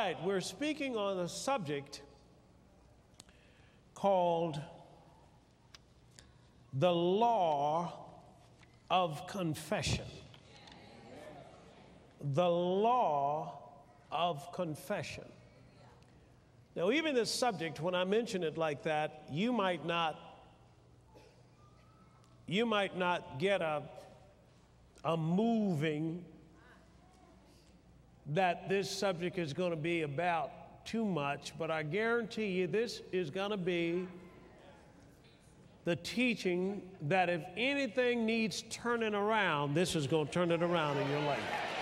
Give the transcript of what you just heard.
right, we're speaking on a subject called the law of confession. The law of confession. Now, even this subject, when I mention it like that, you might not get a moving that this subject is going to be about too much, but I guarantee you this is going to be the teaching that if anything needs turning around, this is going to turn it around in your life.